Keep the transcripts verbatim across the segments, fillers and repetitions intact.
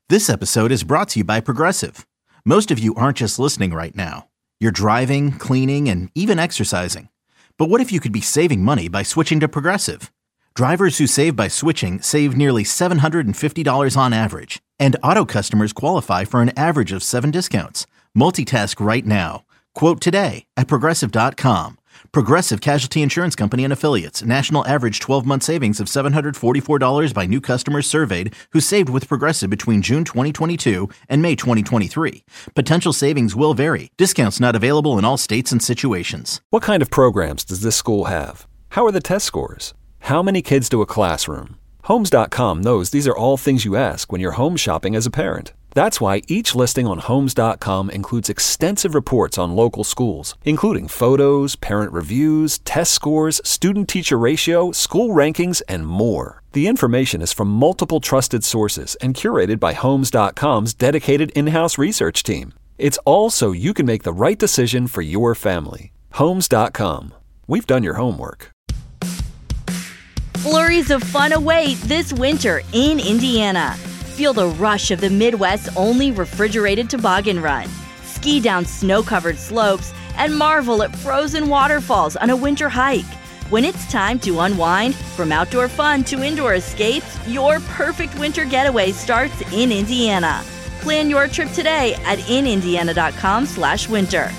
This episode is brought to you by Progressive. Most of you aren't just listening right now. You're driving, cleaning, and even exercising. But what if you could be saving money by switching to Progressive? Drivers who save by switching save nearly seven hundred fifty dollars on average. And auto customers qualify for an average of seven discounts. Multitask right now. Quote today at Progressive dot com. Progressive Casualty Insurance Company and Affiliates. National average twelve-month savings of seven hundred forty-four dollars by new customers surveyed who saved with Progressive between June twenty twenty-two and May twenty twenty-three. Potential savings will vary. Discounts not available in all states and situations. What kind of programs does this school have? How are the test scores? How many kids do a classroom? Homes dot com knows these are all things you ask when you're home shopping as a parent. That's why each listing on Homes dot com includes extensive reports on local schools, including photos, parent reviews, test scores, student-teacher ratio, school rankings, and more. The information is from multiple trusted sources and curated by Homes dot com's dedicated in-house research team. It's all so you can make the right decision for your family. Homes dot com. We've done your homework. Flurries of fun await this winter in Indiana. Feel the rush of the Midwest's only refrigerated toboggan run. Ski down snow-covered slopes and marvel at frozen waterfalls on a winter hike. When it's time to unwind, from outdoor fun to indoor escapes, your perfect winter getaway starts in Indiana. Plan your trip today at in indiana dot com slash winter.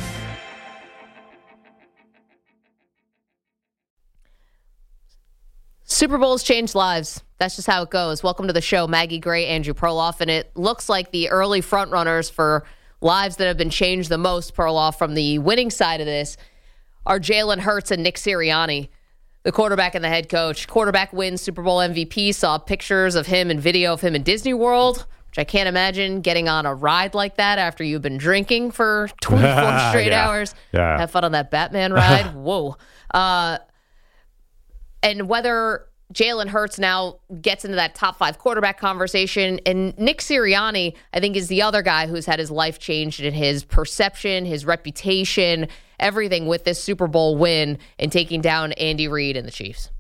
Super Bowls change lives. That's just how it goes. Welcome to the show, Maggie Gray, Andrew Perloff, and it looks like the early frontrunners for lives that have been changed the most, Perloff, from the winning side of this, are Jalen Hurts and Nick Sirianni, the quarterback and the head coach. Quarterback wins Super Bowl M V P, saw pictures of him and video of him in Disney World, which I can't imagine getting on a ride like that after you've been drinking for twenty-four straight yeah. hours. Yeah. Have fun on that Batman ride. Whoa. Uh, and whether Jalen Hurts now gets into that top five quarterback conversation, and Nick Sirianni, I think, is the other guy who's had his life changed in his perception, his reputation, everything with this Super Bowl win and taking down Andy Reid and the Chiefs.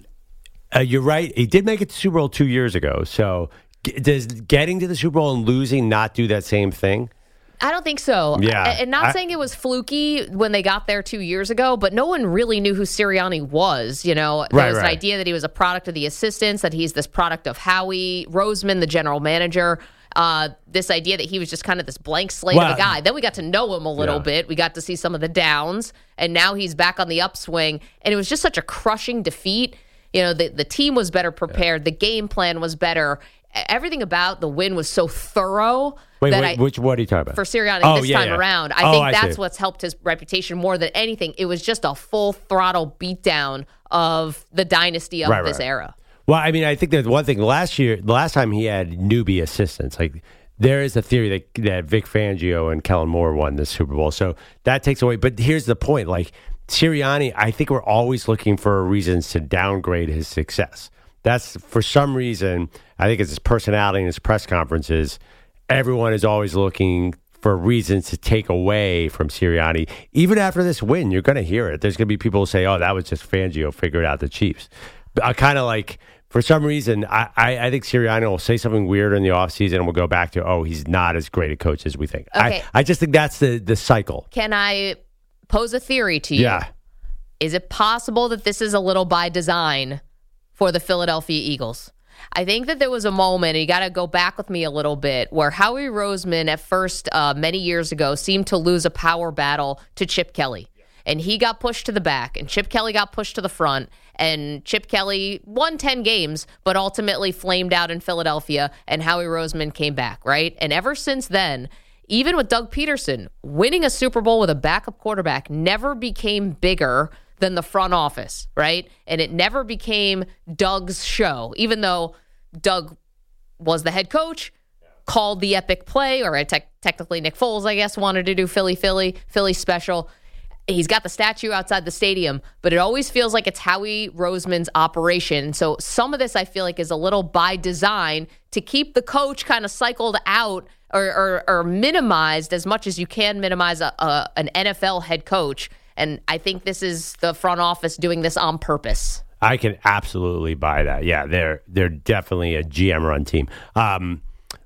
Uh, you're right. He did make it to Super Bowl two years ago. So g- does getting to the Super Bowl and losing not do that same thing? I don't think so. Yeah. I, and not I, saying it was fluky when they got there two years ago, but no one really knew who Sirianni was. You know, there right, was right. an idea that he was a product of the assistants, that he's this product of Howie Roseman, the general manager. Uh, this idea that he was just kind of this blank slate well, of a guy. Then we got to know him a little yeah. bit. We got to see some of the downs, and now he's back on the upswing. And it was just such a crushing defeat. You know, the, the team was better prepared. Yeah. The game plan was better. Everything about the win was so thorough. Wait, that wait I, which what are you talking about? For Sirianni oh, this yeah, time yeah. around. I oh, think I that's see. what's helped his reputation more than anything. It was just a full throttle beatdown of the dynasty of right, this right. era. Well, I mean, I think that one thing last year, the last time he had newbie assistants, like there is a theory that, that Vic Fangio and Kellen Moore won the Super Bowl. So that takes away. But here's the point. Like Sirianni, I think we're always looking for reasons to downgrade his success. That's for some reason, I think it's his personality and his press conferences. Everyone is always looking for reasons to take away from Sirianni. Even after this win, you're going to hear it. There's going to be people who say, oh, that was just Fangio figured out the Chiefs. I kind of like, for some reason, I, I, I think Sirianni will say something weird in the offseason and we'll go back to, oh, he's not as great a coach as we think. Okay. I, I just think that's the, the cycle. Can I pose a theory to you? Yeah. Is it possible that this is a little by design for the Philadelphia Eagles? I think that there was a moment, and you got to go back with me a little bit, where Howie Roseman at first, uh, many years ago, seemed to lose a power battle to Chip Kelly. And he got pushed to the back, and Chip Kelly got pushed to the front. And Chip Kelly won ten games, but ultimately flamed out in Philadelphia, and Howie Roseman came back, right? And ever since then, even with Doug Peterson, winning a Super Bowl with a backup quarterback never became bigger than the front office, right? And it never became Doug's show, even though Doug was the head coach, called the epic play, or te- technically Nick Foles, I guess, wanted to do Philly, Philly, Philly special. He's got the statue outside the stadium, but it always feels like it's Howie Roseman's operation. So some of this I feel like is a little by design to keep the coach kind of cycled out or, or, or minimized as much as you can minimize a, a, an N F L head coach. And I think this is the front office doing this on purpose. I can absolutely buy that. Yeah, they're they're definitely a G M run team. Um,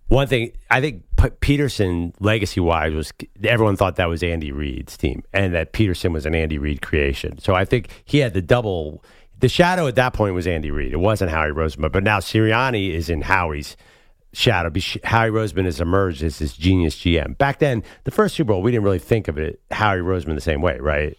One thing, I think P- Peterson, legacy-wise, was everyone thought that was Andy Reid's team and that Peterson was an Andy Reid creation. So I think he had the double. The shadow at that point was Andy Reid. It wasn't Howie Roseman. But now Sirianni is in Howie's shadow. Howie Roseman has emerged as this genius G M. Back then, the first Super Bowl, we didn't really think of it, Howie Roseman, the same way, right?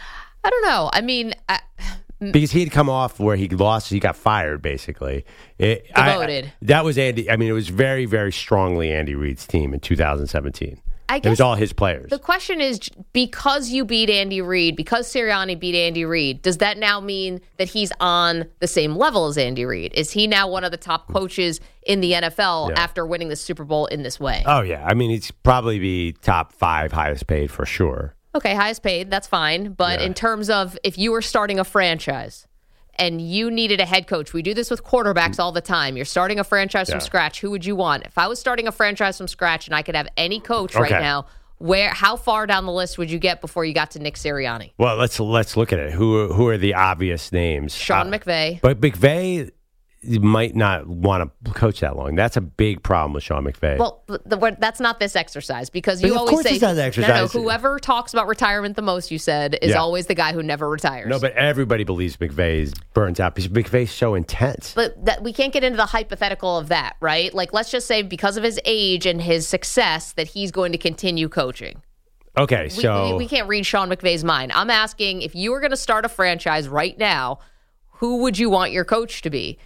I don't know. I mean... I... Because he had come off where he lost, he got fired, basically. It, Devoted. I, that was Andy. I mean, it was very, very strongly Andy Reid's team in two thousand seventeen. I guess it was all his players. The question is, because you beat Andy Reid, because Sirianni beat Andy Reid, does that now mean that he's on the same level as Andy Reid? Is he now one of the top coaches in the N F L Yeah. after winning the Super Bowl in this way? Oh, yeah. I mean, he'd probably be top five highest paid for sure. Okay, highest paid, that's fine. But Yeah. in terms of if you were starting a franchise and you needed a head coach, we do this with quarterbacks all the time. You're starting a franchise Yeah. from scratch. Who would you want? If I was starting a franchise from scratch and I could have any coach Okay. right now, where how far down the list would you get before you got to Nick Sirianni? Well, let's let's look at it. Who who are the obvious names? Sean Uh, McVay. But McVay might not want to coach that long. That's a big problem with Sean McVay. Well, the, the, that's not this exercise because But you of always course say it's not the No, no, exercise. whoever talks about retirement the most, you said, is Yeah. always the guy who never retires. no, but everybody believes McVay burns out because McVay's so intense. But that we can't get into the hypothetical of that, right? Like, let's just say because of his age and his success that he's going to continue coaching. Okay, We, so we, we can't read Sean McVay's mind. I'm asking, if you were going to start a franchise right now, who would you want your coach to be?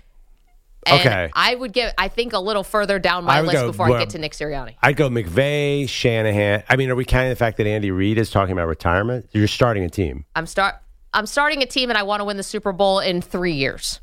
And Okay. I would get, I think, a little further down my I would list go, before well, I get to Nick Sirianni. I'd go McVay, Shanahan. I mean, are we counting the fact that Andy Reid is talking about retirement? You're starting a team. I'm start. I'm starting a team, and I want to win the Super Bowl in three years.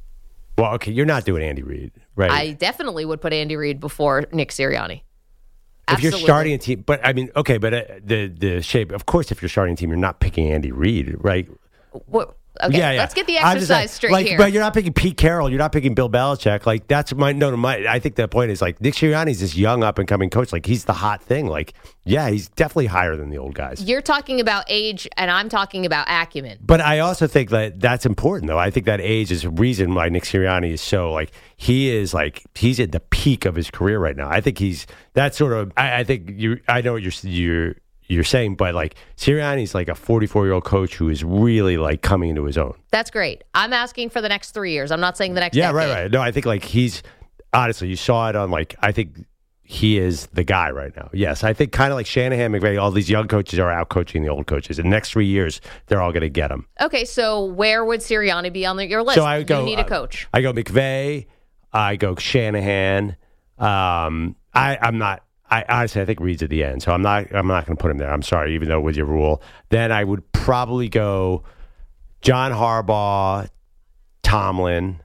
Well, okay, you're not doing Andy Reid, right? I definitely would put Andy Reid before Nick Sirianni. if Absolutely. you're starting a team, but I mean, okay, but uh, the the shape, of course, if you're starting a team, you're not picking Andy Reid, right? What, okay, Yeah, yeah. let's get the I'm just saying, exercise straight like, here. But you're not picking Pete Carroll. You're not picking Bill Belichick. Like, that's my, no, no, my, I think the point is, like, Nick Sirianni's this young up and coming coach. Like, he's the hot thing. Like, yeah, he's definitely higher than the old guys. You're talking about age, and I'm talking about acumen. But I also think that that's important, though. I think that age is a reason why Nick Sirianni is so, like, he is, like, he's at the peak of his career right now. I think he's, that sort of, I, I think you, I know what you're, you're, you're saying, but, like, Sirianni's, like, a forty-four-year-old coach who is really, like, coming into his own. That's great. I'm asking for the next three years. I'm not saying the next Yeah, decade. right, right. No, I think, like, he's, honestly, you saw it on, like, I think he is the guy right now. Yes, I think kind of like Shanahan, McVay, all these young coaches are out coaching the old coaches. In the next three years, they're all going to get him. Okay, so where would Sirianni be on the, your list? So I would go. You need a coach. I go McVay. I go Shanahan. Um, I, I'm not. I honestly, I think Reid's at the end, so I'm not. I'm not going to put him there. I'm sorry, even though with your rule, then I would probably go John Harbaugh, Tomlin.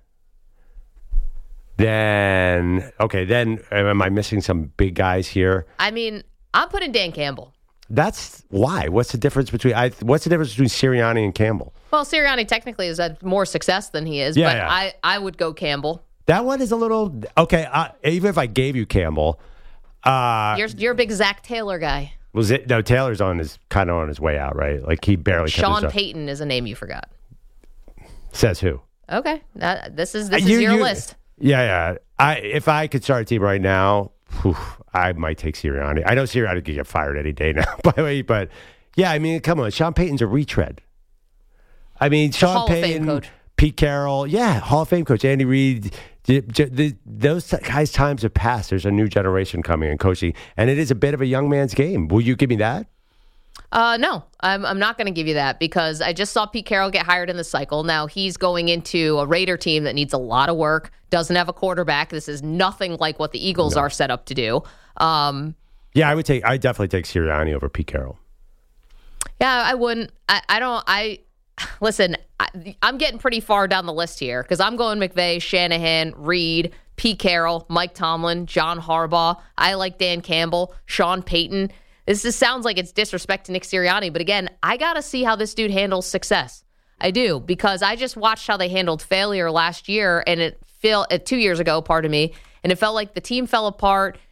Then okay, then am I missing some big guys here? I mean, I'm putting Dan Campbell. That's why. What's the difference between? I, what's the difference between Sirianni and Campbell? Well, Sirianni technically has had more success than he is, Yeah, but yeah. I, I would go Campbell. That one is a little okay. Uh, even if I gave you Campbell. Uh, You're you're a big Zach Taylor guy. Was it no? Taylor's on his kind of on his way out, right? Like he barely kept Sean his- Payton is a name you forgot. Says who? Okay, that, this is this Uh, You- is your you- list. Yeah, yeah. I if I could start a team right now, whew, I might take Sirianni. I know Sirianni could get fired any day now, by the way, but yeah, I mean, come on, Sean Payton's a retread. I mean, Sean Hall of Fame Payton, coach. Pete Carroll, yeah, Hall of Fame coach, Andy Reid. j- j- the- Those guys' times have passed. There's a new generation coming in coaching, and it is a bit of a young man's game. Will you give me that? Uh, no, I'm I'm not going to give you that because I just saw Pete Carroll get hired in the cycle. Now he's going into a Raider team that needs a lot of work, doesn't have a quarterback. This is nothing like what the Eagles are set up to do. Um, Yeah, I would take. I definitely take Sirianni over Pete Carroll. yeah, I wouldn't. I, I don't. I listen. I, I'm getting pretty far down the list here because I'm going McVay, Shanahan, Reid, Pete Carroll, Mike Tomlin, John Harbaugh. I like Dan Campbell, Sean Payton. This just sounds like it's disrespect to Nick Sirianni, but again, I got to see how this dude handles success. I do, because I just watched how they handled failure last year, and it felt uh, two years ago, pardon me, and it felt like the team fell apart.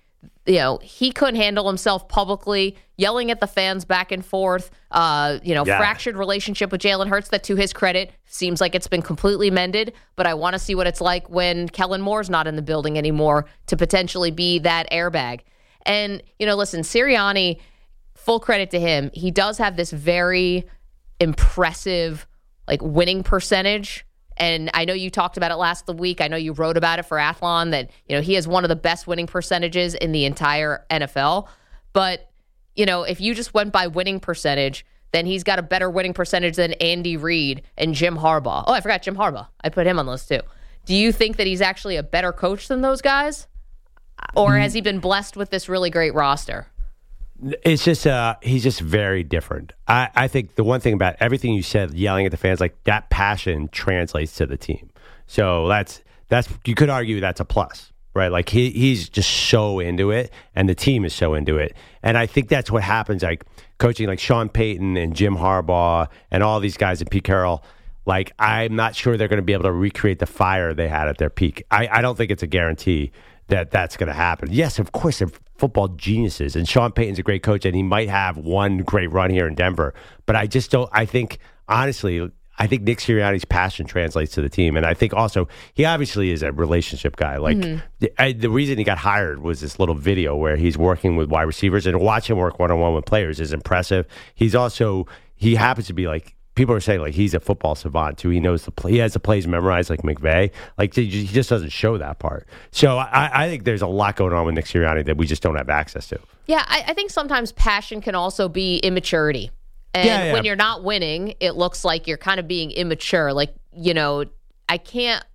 you know, he couldn't handle himself publicly, yelling at the fans back and forth, uh, you know, yeah. fractured relationship with Jalen Hurts that, to his credit, seems like it's been completely mended. But I want to see what it's like when Kellen Moore's not in the building anymore to potentially be that airbag. And, you know, listen, Sirianni, full credit to him. He does have this very impressive, like, winning percentage. And I know you talked about it last week. I know you wrote about it for Athlon that, you know, he has one of the best winning percentages in the entire N F L. But, you know, if you just went by winning percentage, then he's got a better winning percentage than Andy Reid and Jim Harbaugh. Oh, I forgot Jim Harbaugh. I put him on the list too. Do you think that he's actually a better coach than those guys? Or has he been blessed with this really great roster? It's just, uh, he's just very different. I, I think the one thing about everything you said, yelling at the fans, like that passion translates to the team. So that's, that's, you could argue that's a plus, right? Like he, he's just so into it and the team is so into it. And I think that's what happens, like coaching like Sean Payton and Jim Harbaugh and all these guys and Pete Carroll. Like, I'm not sure they're going to be able to recreate the fire they had at their peak. I, I don't think it's a guarantee that that's going to happen. Yes, of course, they're football geniuses, and Sean Payton's a great coach, and he might have one great run here in Denver. But I just don't. I think honestly, I think Nick Sirianni's passion translates to the team, and I think also he obviously is a relationship guy. Like mm-hmm. the, I, the reason he got hired was this little video where he's working with wide receivers, and to watch him work one on one with players is impressive. He's also he happens to be like. People are saying like he's a football savant too. He knows the play. He has the plays memorized like McVay. Like he just doesn't show that part. So I, I think there's a lot going on with Nick Sirianni that we just don't have access to. Yeah, I, I think sometimes passion can also be immaturity. And yeah, yeah. when you're not winning, it looks like you're kind of being immature. Like, you know, I can't,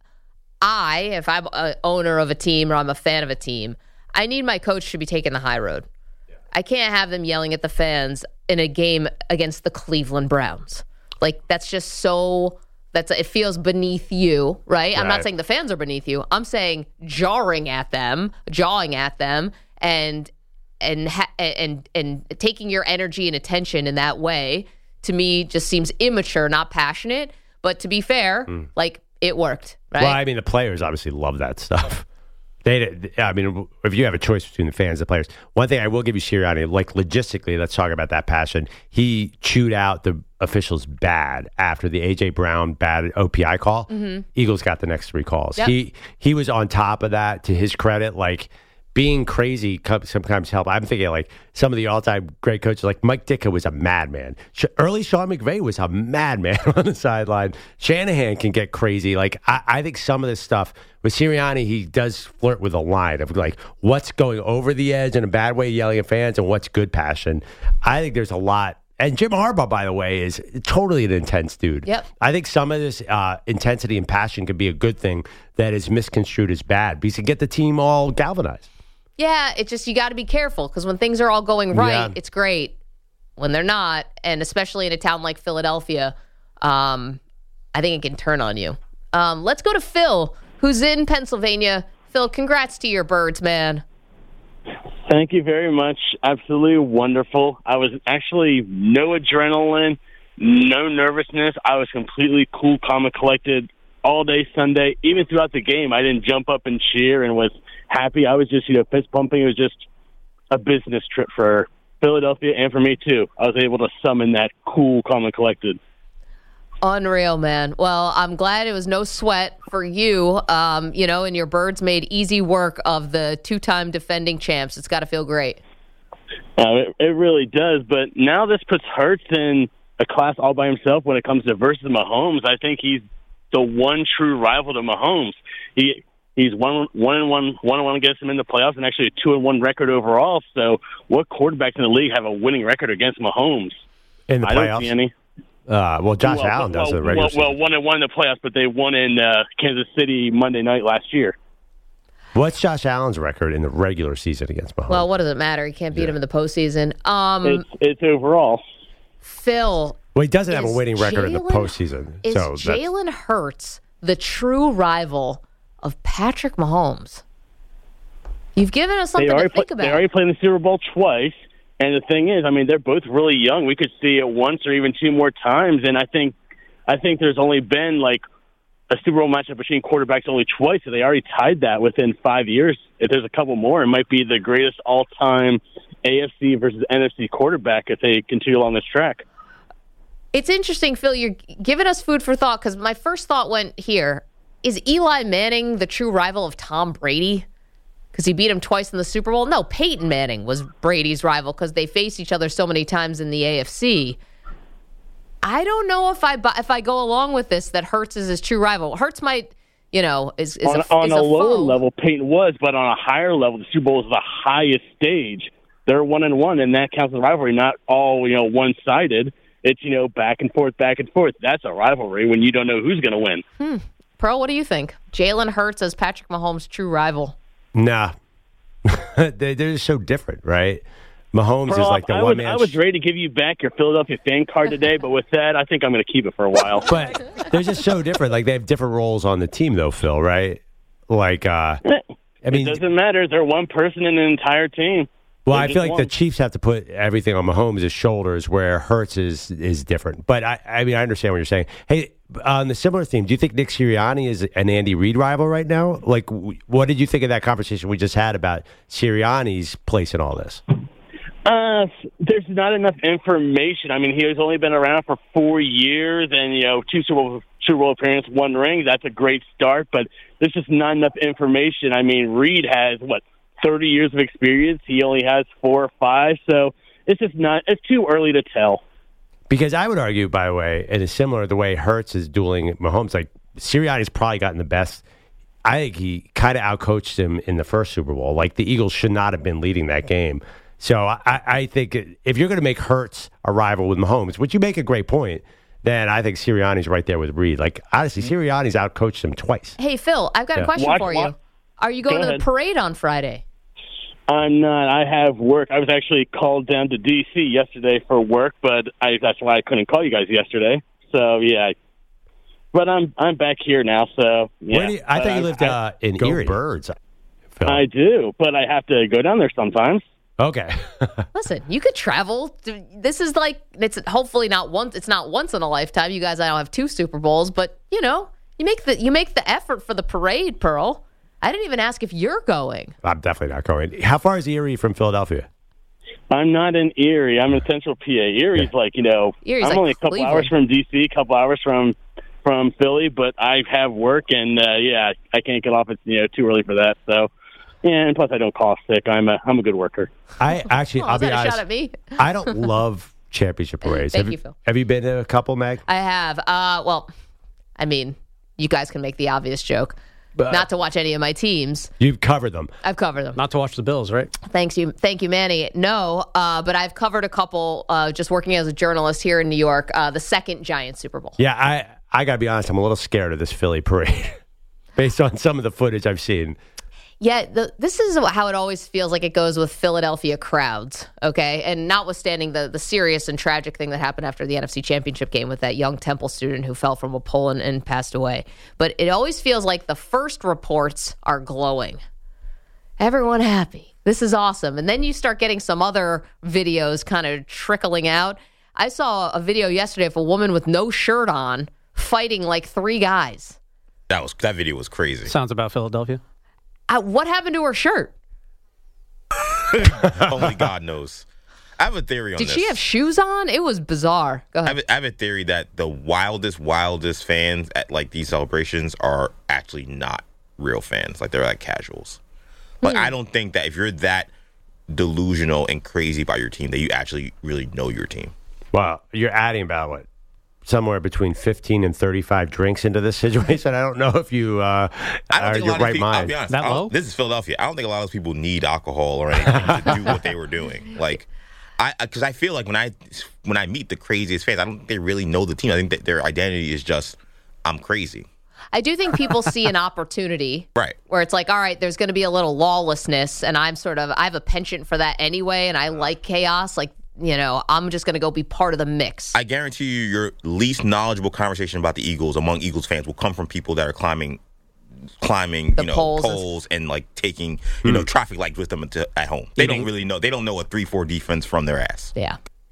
I, if I'm an owner of a team or I'm a fan of a team, I need my coach to be taking the high road. Yeah. I can't have them yelling at the fans in a game against the Cleveland Browns. Like, that's just so, that's it feels beneath you, right? right? I'm not saying the fans are beneath you. I'm saying jarring at them, jawing at them, and and ha- and and taking your energy and attention in that way, to me, just seems immature, not passionate. But to be fair, mm. like, it worked, right? Well, I mean, the players obviously love that stuff. They, I mean, if you have a choice between the fans and the players, one thing I will give you Sirianni, like logistically, let's talk about that passion. He chewed out the officials bad after the A J Brown bad O P I call. Mm-hmm. Eagles got the next three calls. Yep. He he was on top of that, to his credit. Like, being crazy sometimes help. I'm thinking like some of the all-time great coaches, like Mike Ditka was a madman. Early Sean McVay was a madman on the sideline. Shanahan can get crazy. Like I, I think some of this stuff with Sirianni, he does flirt with a line of like what's going over the edge in a bad way, yelling at fans, and what's good passion. I think there's a lot. And Jim Harbaugh, by the way, is totally an intense dude. Yep. I think some of this uh, intensity and passion could be a good thing that is misconstrued as bad, because you get the team all galvanized. Yeah, it's just you got to be careful, because when things are all going right, yeah. it's great. When they're not, and especially in a town like Philadelphia, um, I think it can turn on you. Um, let's go to Phil, who's in Pennsylvania. Phil, congrats to your Birds, man. Thank you very much. Absolutely wonderful. I was actually no adrenaline, no nervousness. I was completely cool, calm, and collected all day Sunday. Even throughout the game, I didn't jump up and cheer and was happy. I was just, you know, fist pumping. It was just a business trip for Philadelphia and for me, too. I was able to summon that cool, calm, and collected. Unreal, man. Well, I'm glad it was no sweat for you, um, you know, and your Birds made easy work of the two-time defending champs. It's got to feel great. Uh, it, it really does, but now this puts Hurts in a class all by himself when it comes to versus Mahomes. I think he's the one true rival to Mahomes. He He's one one and one one and one against him in the playoffs, and actually a two and one record overall. So, what quarterbacks in the league have a winning record against Mahomes? In the playoffs, I don't see any. Uh, well, Josh well, Allen well, does it regular well, season. well, one and one in the playoffs, but they won in uh, Kansas City Monday night last year. What's Josh Allen's record in the regular season against Mahomes? Well, what does it matter? He can't beat yeah. him in the postseason. Um, it's, it's overall. Phil. Well, he doesn't have a winning record Jaylen, in the postseason. Is so Jalen Hurts the true rival of Patrick Mahomes? You've given us something to think play, about. They already played in the Super Bowl twice, and the thing is, I mean, they're both really young. We could see it once or even two more times, and I think, I think there's only been like a Super Bowl matchup between quarterbacks only twice, and they already tied that within five years. If there's a couple more, it might be the greatest all-time A F C versus N F C quarterback if they continue along this track. It's interesting, Phil. You're giving us food for thought because my first thought went here. Is Eli Manning the true rival of Tom Brady? Because he beat him twice in the Super Bowl? No, Peyton Manning was Brady's rival because they faced each other so many times in the A F C. I don't know if I if I go along with this that Hurts is his true rival. Hurts might, you know, is, is on, a, on is a, a lower foe. level, Peyton was, but on a higher level, the Super Bowl is the highest stage. They're one and one, and that counts as a rivalry, not all you know one sided. It's you know back and forth, back and forth. That's a rivalry when you don't know who's going to win. Hmm. Pearl, what do you think? Jalen Hurts as Patrick Mahomes' true rival? Nah, they, they're just so different, right? Mahomes Pearl, is like the I one was, man. I was ready to give you back your Philadelphia fan card today, but with that, I think I'm going to keep it for a while. But they're just so different. Like they have different roles on the team, though, Phil. Right? Like, uh, I mean, it doesn't matter. They're one person in an entire team. well, They're I just feel like one. the Chiefs have to put everything on Mahomes' shoulders, where Hurts is is different. But I, I mean, I understand what you're saying. Hey, on the similar theme, do you think Nick Sirianni is an Andy Reid rival right now? Like, w- what did you think of that conversation we just had about Sirianni's place in all this? Uh, there's not enough information. I mean, he has only been around for four years, and you know, two Super Bowl, Super Bowl appearances, one ring. That's a great start, but there's just not enough information. I mean, Reid has what thirty years of experience. He only has four or five, so it's just not. It's too early to tell. Because I would argue, by the way, and it's similar to the way Hurts is dueling Mahomes. Like Sirianni's probably gotten the best. I think he kind of outcoached him in the first Super Bowl. Like the Eagles should not have been leading that game. So I, I think if you're going to make Hurts a rival with Mahomes, which you make a great point, then I think Sirianni's right there with Reid. Like, honestly, Sirianni's outcoached him twice. Hey, Phil, I've got Yeah. a question Watch- for you. watch- Are you going Go to the ahead. parade on Friday? I'm not. I have work. I was actually called down to D C yesterday for work, but I, that's why I couldn't call you guys yesterday. So yeah, but I'm I'm back here now. So yeah. Where do you, I But thought you lived I, uh, in Go Erie. Birds. Phil. I do, but I have to go down there sometimes. Okay. Listen, you could travel. This is like it's hopefully not once. It's not once in a lifetime. You guys, I don't have two Super Bowls, but you know, you make the you make the effort for the parade, Pearl. I didn't even ask if you're going. I'm definitely not going. How far is Erie from Philadelphia? I'm not in Erie. I'm in Central P A. Erie's like you know, Erie's I'm like only a couple Cleveland. hours from D C, a couple hours from from Philly, but I have work, and uh, yeah, I can't get off. It's you know too early for that. So. Yeah, and plus I don't call sick. I'm a I'm a good worker. I actually, Oh, I'll is be that a honest. shot at me? I don't love championship parades. Thank have you, Phil. Have you been to a couple, Meg? I have. Uh, well, I mean, you guys can make the obvious joke. But- Not to watch any of my teams. You've covered them. I've covered them. Not to watch the Bills, right? Thanks you, thank you, Manny. No, uh, but I've covered a couple. Uh, just working as a journalist here in New York. Uh, the second Giants Super Bowl. Yeah, I I gotta be honest. I'm a little scared of this Philly parade, based on some of the footage I've seen. Yeah, the, this is how it always feels like it goes with Philadelphia crowds, okay? And notwithstanding the, the serious and tragic thing that happened after the N F C Championship game with that young Temple student who fell from a pole and, and passed away. But it always feels like the first reports are glowing. Everyone happy. This is awesome. And then you start getting some other videos kind of trickling out. I saw a video yesterday of a woman with no shirt on fighting like three guys. That was that video was crazy. Sounds about Philadelphia. Uh, what happened to her shirt? Only God knows. I have a theory on Did this. she have shoes on? It was bizarre. Go I ahead. have, a, I have a theory that the wildest, wildest fans at like these celebrations are actually not real fans. Like they're like casuals. Like Hmm. I don't think that if you're that delusional and crazy about your team, that you actually really know your team. Well, you're adding about what? Somewhere between fifteen and thirty-five drinks into this situation. I don't know if you uh, I don't are think a your lot right of people. I'll mind. be honest. That I don't- low? This is Philadelphia. I don't think a lot of those people need alcohol or anything to do what they were doing. Like, I because I feel like when I when I meet the craziest fans, I don't think they really know the team. I think that their identity is just I'm crazy. I do think people see an opportunity. Right. Where it's like, all right, there's going to be a little lawlessness, and I'm sort of, I have a penchant for that anyway, and I like chaos. Like, you know, I'm just going to go be part of the mix. I guarantee you, your least knowledgeable conversation about the Eagles among Eagles fans will come from people that are climbing, climbing, The you know, poles poles, and- and like taking, you know, traffic lights with them to, at home. They Eating- don't really know. They don't know a three four defense from their ass. yeah.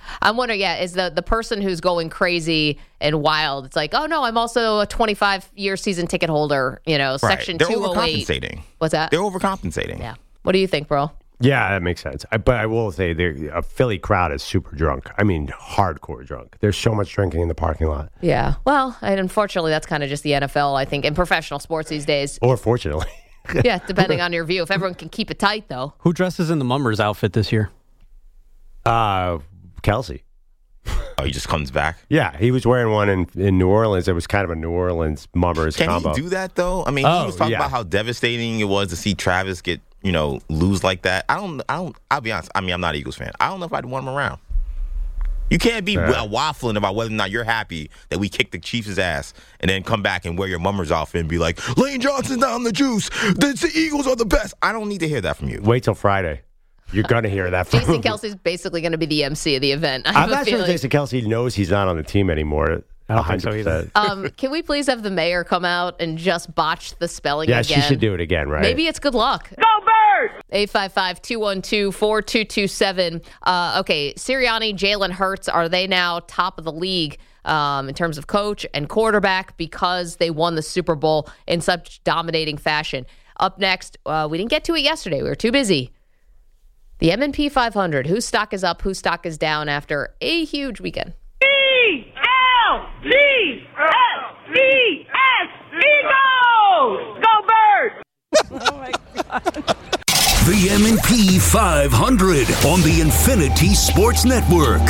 I'm wondering, yeah, is the, the person who's going crazy and wild, it's like, oh, no, I'm also a twenty-five-year season ticket holder, you know, Right. section They're two oh eight. overcompensating. What's that? They're overcompensating. Yeah. What do you think, bro? Yeah, that makes sense. I, but I will say the a Philly crowd is super drunk. I mean, hardcore drunk. There's so much drinking in the parking lot. Yeah. Well, and unfortunately, that's kind of just the N F L, I think, and professional sports these days. Or fortunately. Yeah, depending on your view. If everyone can keep it tight, though. Who dresses in the Mummers outfit this year? Uh, Kelsey. Oh, he just comes back. Yeah, he was wearing one in, in New Orleans. It was kind of a New Orleans Mummers Can combo. he do that though? I mean, Oh, he was talking yeah. about how devastating it was to see Travis get, you know, lose like that. I don't. I don't. I'll be honest. I mean, I'm not an Eagles fan. I don't know if I'd want him around. You can't be Yeah. uh, waffling about whether or not you're happy that we kicked the Chiefs' ass and then come back and wear your Mummers outfit and be like, Lane Johnson's down the juice. The, the Eagles are the best. I don't need to hear that from you. Wait till Friday. You're going to hear that from Jason him. Kelsey's basically going to be the M C of the event. I have I'm a not sure feeling. Jason Kelsey knows he's not on the team anymore. I don't think so either. Um, can we please have the mayor come out and just botch the spelling Yeah, again? she should do it again, right? Maybe it's good luck. Go Birds! eight five five, two one two, four two two seven. Uh, okay, Sirianni, Jalen Hurts, are they now top of the league um, in terms of coach and quarterback because they won the Super Bowl in such dominating fashion? Up next, uh, we didn't get to it yesterday. We were too busy. The M and P five hundred. Whose stock is up? Whose stock is down after a huge weekend? E L G S E S Eagles! Go Birds! The M and P five hundred on the Infinity Sports Network.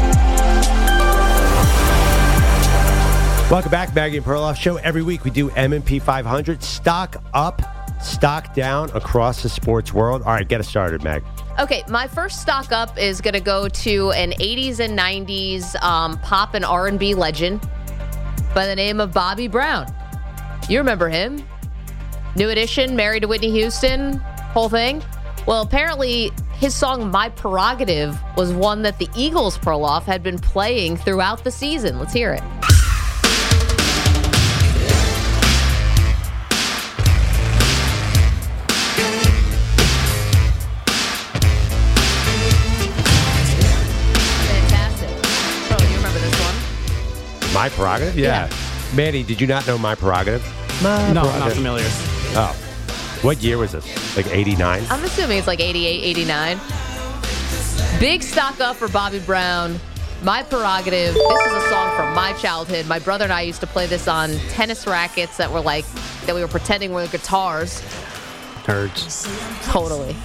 Welcome back, Maggie and Perloff Show. Every week we do M and P five hundred. Stock up, stock down across the sports world. All right, get us started, Mag. Okay, my first stock up is going to go to an eighties and nineties um, pop and R and B legend by the name of Bobby Brown. You remember him. New Edition, married to Whitney Houston, whole thing. Well, apparently his song My Prerogative was one that the Eagles, Perloff, had been playing throughout the season. Let's hear it. My Prerogative? Yeah. yeah. Manny, did you not know My Prerogative? My no, prerogative. I'm not familiar. Oh. What year was this? Like eighty-nine? I'm assuming it's like eighty-eight, eighty-nine. Big stock up for Bobby Brown. My Prerogative. This is a song from my childhood. My brother and I used to play this on tennis rackets that were like, that we were pretending were guitars. Nerds. Totally.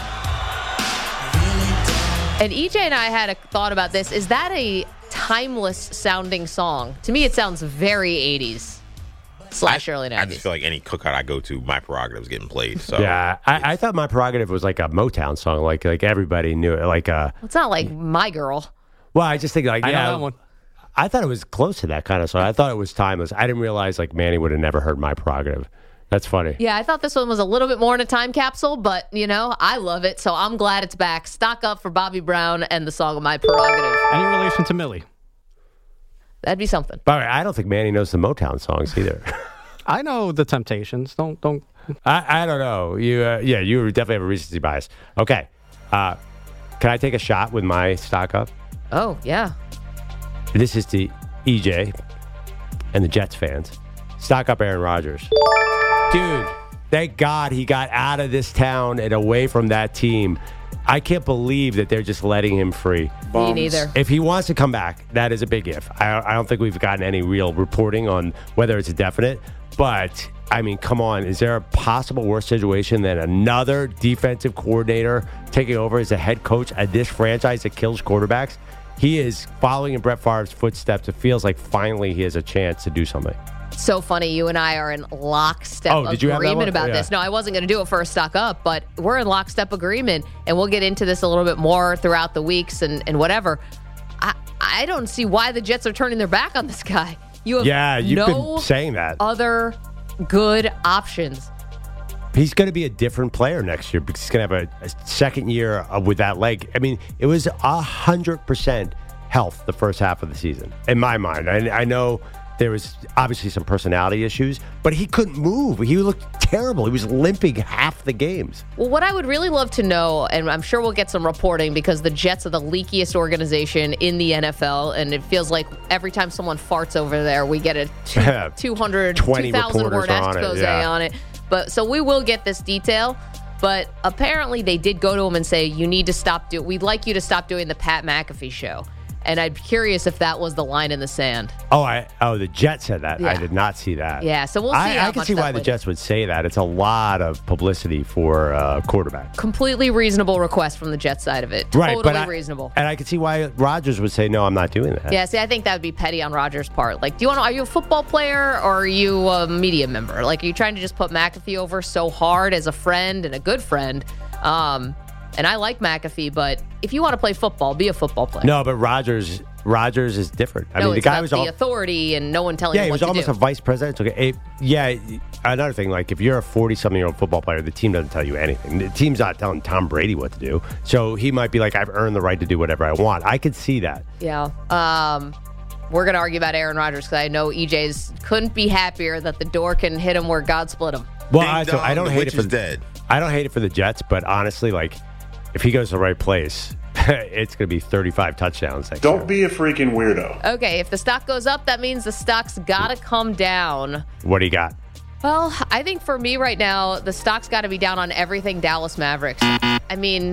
And E J and I had a thought about this. Is that a timeless sounding song? To me, it sounds very eighties slash early nineties. I just feel like any cookout I go to, My Prerogative is getting played. So yeah, I, I thought My Prerogative was like a Motown song, like like everybody knew it. Like uh, it's not like My Girl. Well, I just think like I yeah, know that one. I thought it was close to that kind of song. I thought it was timeless. I didn't realize like Manny would have never heard My Prerogative. That's funny. Yeah, I thought this one was a little bit more in a time capsule, but, you know, I love it, so I'm glad it's back. Stock up for Bobby Brown and the song of My Prerogative. Any relation to Millie? That'd be something. By the way, I don't think Manny knows the Motown songs either. I know the Temptations. Don't, don't. I, I don't know. You, uh, yeah, you definitely have a recency bias. Okay. Uh, can I take a shot with my stock up? Oh, yeah. This is to E J and the Jets fans. Stock up Aaron Rodgers. Dude, thank God he got out of this town and away from that team. I can't believe that they're just letting him free. Me neither. If he wants to come back, that is a big if. I, I don't think we've gotten any real reporting on whether it's a definite. But, I mean, come on. Is there a possible worse situation than another defensive coordinator taking over as a head coach at this franchise that kills quarterbacks? He is following in Brett Favre's footsteps. It feels like finally he has a chance to do something. So funny, you and I are in lockstep oh, did you have that agreement one? about yeah. this. No, I wasn't going to do it for a stock up, but we're in lockstep agreement, and we'll get into this a little bit more throughout the weeks and, and whatever. I, I don't see why the Jets are turning their back on this guy. You have yeah, you've no been saying that. other good options. He's going to be a different player next year because he's going to have a, a second year uh, with that leg. I mean, it was one hundred percent health the first half of the season, in my mind. I, I know there was obviously some personality issues, but he couldn't move. He looked terrible. He was limping half the games. Well, what I would really love to know, and I'm sure we'll get some reporting because the Jets are the leakiest organization in the N F L, and it feels like every time someone farts over there, we get a two, two hundred, two thousand word expose yeah. on it. But so we will get this detail. But apparently they did go to him and say, you need to stop doing, we'd like you to stop doing the Pat McAfee show. And I'm curious if that was the line in the sand. Oh, I oh the Jets said that. Yeah. I did not see that. Yeah, so we'll see. I, how I can much see that why the would- Jets would say that. It's a lot of publicity for uh, quarterback. Completely reasonable request from the Jets side of it. Right, Totally but I, reasonable. And I can see why Rodgers would say, no, I'm not doing that. Yeah, see, I think that would be petty on Rodgers' part. Like, do you want? Are you a football player or are you a media member? Like, are you trying to just put McAfee over so hard as a friend and a good friend? Um, and I like McAfee, but if you want to play football, be a football player. No, but Rodgers Rodgers is different. I no, mean, the it's guy about was the all, authority and no one telling yeah, him he what was to almost do. a vice president. Okay, yeah, another thing, like if you're a forty-something-year-old football player, the team doesn't tell you anything. The team's not telling Tom Brady what to do. So he might be like, I've earned the right to do whatever I want. I could see that. Yeah. Um, we're going to argue about Aaron Rodgers because I know E J's couldn't be happier that the door can hit him where God split him. Well, Ding I, so dong, I don't the hate witch it for is dead. I don't hate it for the Jets, but honestly, like if he goes to the right place, it's going to be thirty-five touchdowns next Don't year. be a freaking weirdo. Okay, if the stock goes up, that means the stock's got to come down. What do you got? Well, I think for me right now, the stock's got to be down on everything Dallas Mavericks. I mean,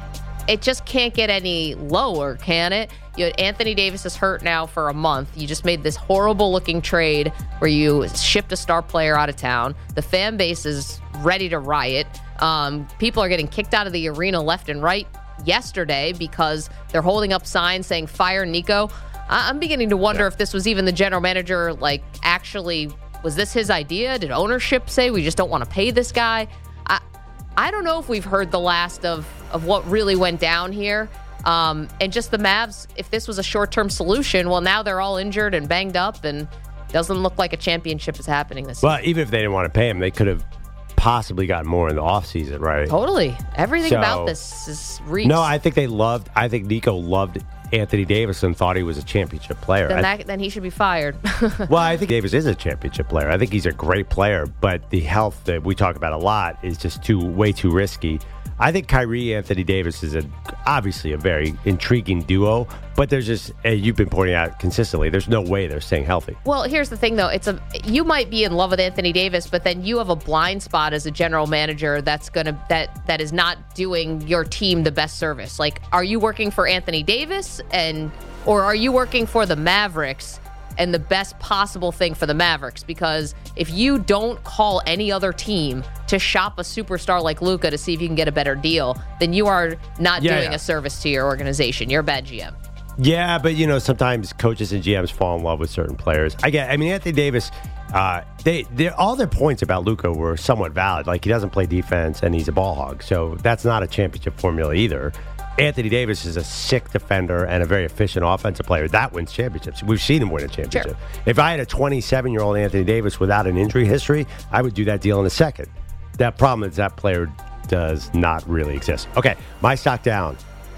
it just can't get any lower, can it? You know, Anthony Davis is hurt now for a month. You just made this horrible-looking trade where you shipped a star player out of town. The fan base is ready to riot. Um, people are getting kicked out of the arena left and right yesterday because they're holding up signs saying fire Nico. I- I'm beginning to wonder if this was even the general manager, like, actually, was this his idea? Did ownership say we just don't want to pay this guy? I I don't know if we've heard the last of, of what really went down here. Um, and just the Mavs, if this was a short-term solution, well, now they're all injured and banged up and doesn't look like a championship is happening this Well, season. even if they didn't want to pay him, they could have possibly gotten more in the offseason, right? Totally. Everything So- about this is reeks. No, I think they loved, I think Nico loved Anthony Davis and thought he was a championship player. then, I- that, then he should be fired. well, I think Davis is a championship player. I think he's a great player, but the health that we talk about a lot is just too way too risky. I think Kyrie Anthony Davis is a obviously a very intriguing duo, but there's just uh, you've been pointing out consistently. There's no way they're staying healthy. Well, here's the thing, though. It's a you might be in love with Anthony Davis, but then you have a blind spot as a general manager that's gonna that that is not doing your team the best service. Like, are you working for Anthony Davis, and or are you working for the Mavericks and the best possible thing for the Mavericks? Because if you don't call any other team to shop a superstar like Luka to see if you can get a better deal, then you are not Yeah, doing yeah. a service to your organization. You're a bad G M. Yeah, but you know sometimes coaches and G Ms fall in love with certain players. I get. I mean, Anthony Davis. Uh, they, they all their points about Luka were somewhat valid. Like he doesn't play defense and he's a ball hog, so that's not a championship formula either. Anthony Davis is a sick defender and a very efficient offensive player. That wins championships. We've seen him win a championship. Sure. If I had a twenty-seven-year-old Anthony Davis without an injury history, I would do that deal in a second. That problem is that player does not really exist. Okay, my stock down.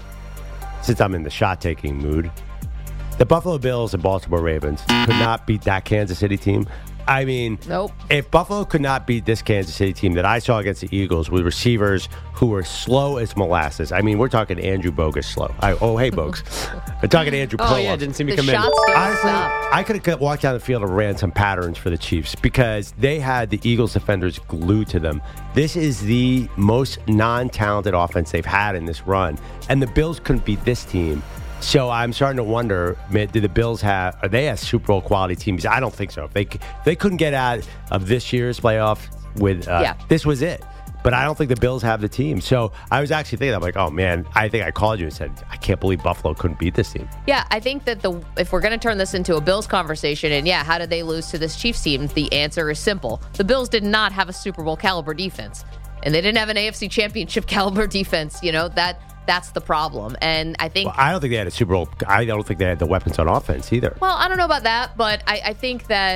Since I'm in the shot-taking mood, the Buffalo Bills and Baltimore Ravens could not beat that Kansas City team. I mean, Nope. if Buffalo could not beat this Kansas City team that I saw against the Eagles with receivers who were slow as molasses, I mean, we're talking Andrew Bogus slow. I, oh, hey, Bogus. We're talking Andrew Oh, Prolog. yeah, didn't see me The come in. shots don't Honestly, stop. I could have walked down the field and ran some patterns for the Chiefs because they had the Eagles defenders glued to them. This is the most non-talented offense they've had in this run, and the Bills couldn't beat this team. So I'm starting to wonder, man, do the Bills have, are they a Super Bowl quality team? Because I don't think so. If they, if they couldn't get out of this year's playoff with, uh, Yeah. this was it. But I don't think the Bills have the team. So I was actually thinking, I'm like, oh, man, I think I called you and said, I can't believe Buffalo couldn't beat this team. Yeah, I think that the if we're going to turn this into a Bills conversation, and yeah, how did they lose to this Chiefs team? The answer is simple. The Bills did not have a Super Bowl caliber defense, and they didn't have an A F C Championship caliber defense. You know, that that's the problem. And I think, Well, I don't think they had a Super Bowl. I don't think they had the weapons on offense either. well, I don't know about that, but I, I think that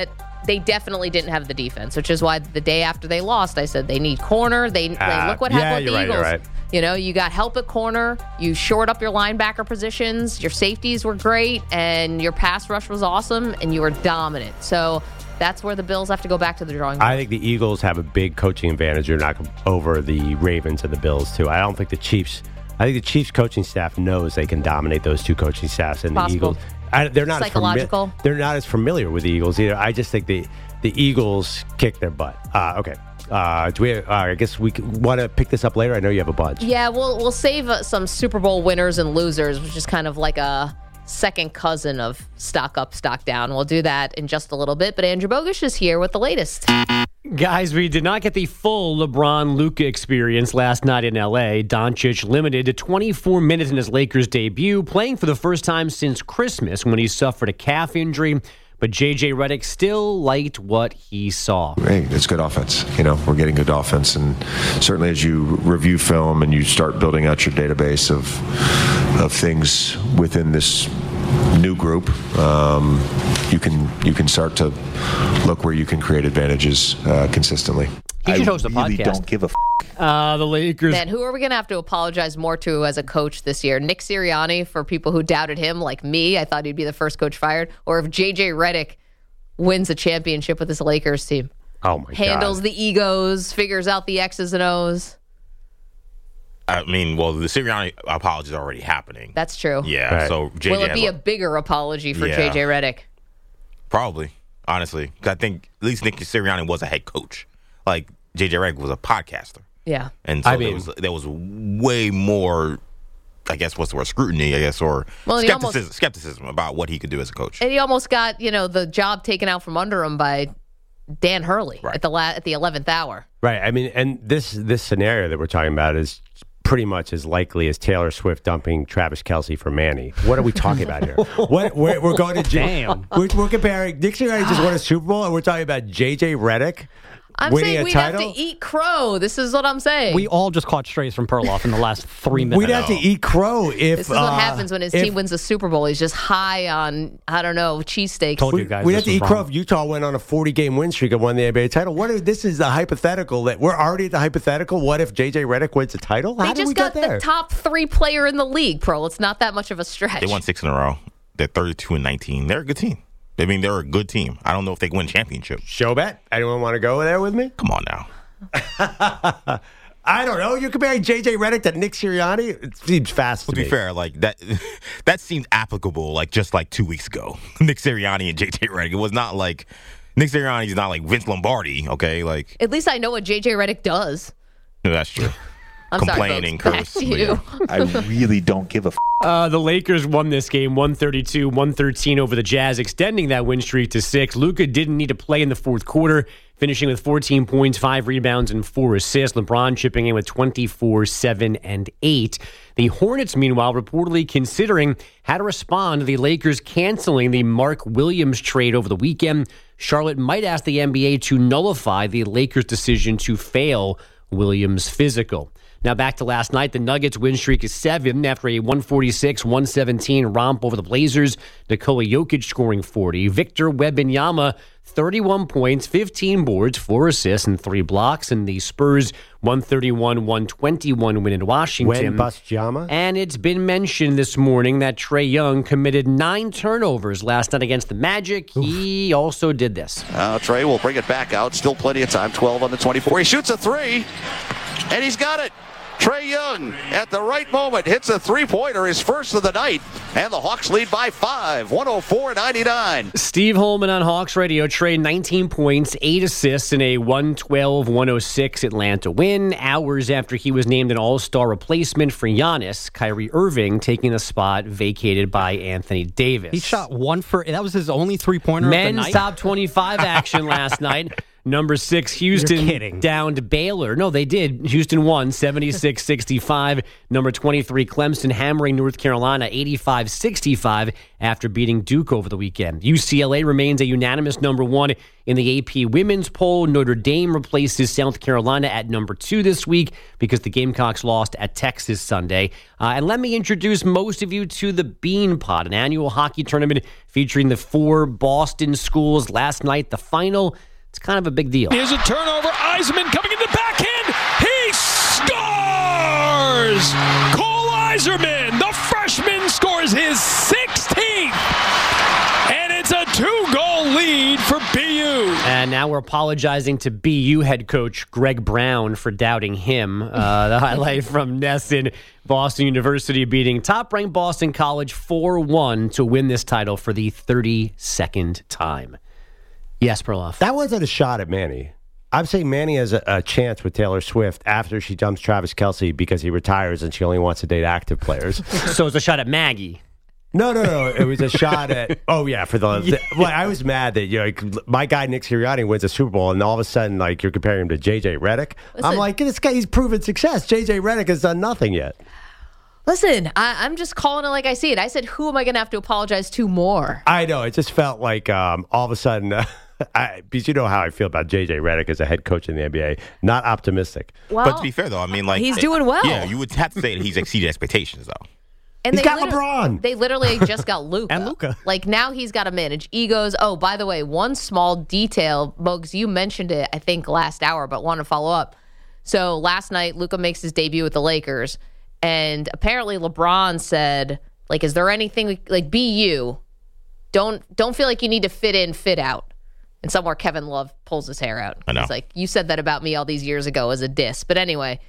they definitely didn't have the defense, which is why the day after they lost, I said they need corner. They, Uh, they look what yeah, happened with you're the right, Eagles. you're right. You know, you got help at corner. You shored up your linebacker positions. Your safeties were great, and your pass rush was awesome, and you were dominant. So that's where the Bills have to go back to the drawing board. I think the Eagles have a big coaching advantage. They're not over the Ravens and the Bills, too. I don't think the Chiefs. I think the Chiefs coaching staff knows they can dominate those two coaching staffs, and Possible. the Eagles. I, they're not Psychological. As fami- they're not as familiar with the Eagles either. I just think the the Eagles kick their butt. Uh, okay. Uh, do we? Uh, I guess we want to pick this up later. I know you have a bunch. Yeah, we'll we'll save uh, some Super Bowl winners and losers, which is kind of like a second cousin of stock up, stock down. We'll do that in just a little bit. But Andrew Bogusch is here with the latest. Guys, we did not get the full LeBron-Luka experience last night in L A. Doncic limited to twenty-four minutes in his Lakers debut, playing for the first time since Christmas when he suffered a calf injury. But J J Redick still liked what he saw. Hey, it's good offense. You know, we're getting good offense. And certainly as you review film and you start building out your database of of things within this new group, um, you can you can start to look where you can create advantages uh, consistently. He should host a really podcast. don't give a f- Uh, the Lakers. Man, who are we going to have to apologize more to as a coach this year? Nick Sirianni, for people who doubted him, like me. I thought he'd be the first coach fired. Or if J J Redick wins a championship with this Lakers team. Oh, my Handles God. the egos, figures out the X's and O's. I mean, well, the Sirianni apology is already happening. That's true. Yeah, Right. so J J Will it has be a- a bigger apology for Yeah. J J Redick? Probably, honestly. 'Cause I think at least Nick Sirianni was a head coach. Like, J J Redick was a podcaster. Yeah. And so I there, mean- was, there was way more, I guess, what's the word, scrutiny, I guess, or Well, he skepticism, almost- skepticism about what he could do as a coach. And he almost got, you know, the job taken out from under him by Dan Hurley Right. at the la- at the eleventh hour. Right. I mean, and this this scenario that we're talking about is pretty much as likely as Taylor Swift dumping Travis Kelce for Manny. What are we talking about here? What we're, we're going to Damn. We're, we're comparing. Nick Sirianni just won a Super Bowl, and we're talking about J J Redick I'm winning saying a we'd title. have to eat crow. This is what I'm saying. We all just caught strays from Perloff in the last three minutes. We'd have to eat crow if. this is what uh, happens when his if- team wins the Super Bowl. He's just high on, I don't know, cheesesteaks. Told you We, guys we'd this have to was eat crow wrong. if Utah went on a forty-game win streak and won the N B A title. What if this is a hypothetical that we're already at the hypothetical? What if J J Redick wins the title? How They did just we got get there? the top three player in the league, Pro. It's not that much of a stretch. They won six in a row. They're thirty-two and nineteen. They're a good team. I mean, they're a good team. I don't know if they can win a championship. Show bet. Anyone want to go there with me? Come on now. I don't know. You're comparing J J Redick to Nick Sirianni? It seems fast To to be me. fair, like that that seems applicable like just like two weeks ago. Nick Sirianni and J J Redick. It was not like Nick Sirianni's not like Vince Lombardi, okay? Like At least I know what J J Redick does. no, that's true. I'm Complaining, sorry, folks. curse. Back to you. I really don't give a f- Uh, the Lakers won this game one thirty-two one thirteen over the Jazz, extending that win streak to six. Luka didn't need to play in the fourth quarter, finishing with fourteen points, five rebounds, and four assists. LeBron chipping in with twenty-four, seven, and eight. The Hornets, meanwhile, reportedly considering how to respond to the Lakers canceling the Mark Williams trade over the weekend. Charlotte might ask the N B A to nullify the Lakers' decision to fail Williams' physical. Now back to last night. The Nuggets win streak is seven after a one forty-six one seventeen romp over the Blazers. Nikola Jokic scoring forty. Victor Wembanyama, thirty-one points, fifteen boards, four assists, and three blocks. And the Spurs one thirty-one one twenty-one win in Washington. Wembanyama? And it's been mentioned this morning that Trae Young committed nine turnovers last night against the Magic. He also did this. Uh, Trae will bring it back out. Still plenty of time. twelve on the twenty-four. He shoots a three, and he's got it. Trae Young, at the right moment, hits a three-pointer, his first of the night, and the Hawks lead by five, one oh four ninety-nine. Steve Holman on Hawks Radio. Trae, nineteen points, eight assists in a one twelve one oh six Atlanta win. Hours after he was named an all-star replacement for Giannis, Kyrie Irving taking a spot vacated by Anthony Davis. He shot one for, that was his only three-pointer of the Men's night. top twenty-five action last night. Number six, Houston You're kidding. down to Baylor. No, they did. Houston won seventy-six sixty-five. Number twenty-three, Clemson hammering North Carolina eighty-five sixty-five after beating Duke over the weekend. U C L A remains a unanimous number one in the A P women's poll. Notre Dame replaces South Carolina at number two this week because the Gamecocks lost at Texas Sunday. Uh, and let me introduce most of you to the Bean Pod, an annual hockey tournament featuring the four Boston schools. Last night, the final. It's kind of a big deal. Here's a turnover. Eisman coming in the backhand. He scores! Cole Eiserman, the freshman, scores his sixteenth. And it's a two-goal lead for B U. And now we're apologizing to B U head coach Greg Brown for doubting him. Uh, the highlight from Nesson, Boston University beating top-ranked Boston College four one to win this title for the thirty-second time. Yes, Perloff. That wasn't a shot at Manny. I'm saying Manny has a, a chance with Taylor Swift after she dumps Travis Kelce because he retires and she only wants to date active players. So it's a shot at Maggie. No, no, no. It was a shot at. Oh yeah, for the. the well, I was mad that you know like, my guy Nick Sirianni wins a Super Bowl, and all of a sudden, like you're comparing him to J J Redick. Listen, I'm like, this guy, he's proven success. J J Redick has done nothing yet. Listen, I, I'm just calling it like I see it. I said, who am I going to have to apologize to more? I know. It just felt like um, all of a sudden. Uh, I, because you know how I feel about J J Redick as a head coach in the N B A. Not optimistic. Well, but to be fair, though, I mean, like he's doing well. Yeah, you would have to say that he's exceeded expectations, though. And he's they got liter- LeBron. They literally just got Luka. And Luka. Like now he's got to manage egos. Oh, by the way, one small detail, Muggs, you mentioned it, I think, last hour, but want to follow up. So last night, Luka makes his debut with the Lakers, and apparently LeBron said, like, is there anything we, like be you? Don't don't feel like you need to fit in, fit out. And somewhere Kevin Love pulls his hair out. I know. He's like, you said that about me all these years ago as a diss. But anyway,